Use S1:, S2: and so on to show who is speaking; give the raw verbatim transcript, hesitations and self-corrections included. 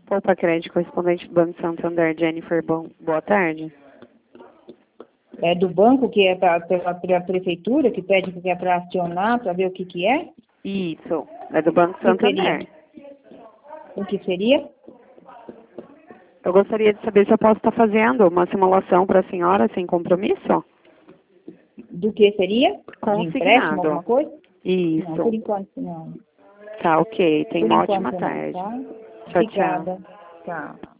S1: Poupa Crédito, correspondente do Banco Santander, Jennifer, bom, boa tarde.
S2: É do banco que é pra, pela, pela prefeitura, que pede que é para acionar, para ver o que que é?
S1: Isso, é do Banco
S2: O que
S1: Santander.
S2: seria? O que seria?
S1: Eu gostaria de saber se eu posso estar fazendo uma simulação para a senhora sem compromisso?
S2: Do que seria? De empréstimo,
S1: Consignado.
S2: alguma coisa?
S1: Isso.
S2: Não, por enquanto não.
S1: Tá, ok. Tenha
S2: Por
S1: uma
S2: enquanto
S1: ótima
S2: não,
S1: tarde.
S2: tá?
S1: Tchau, tchau.
S2: Obrigada. Tchau.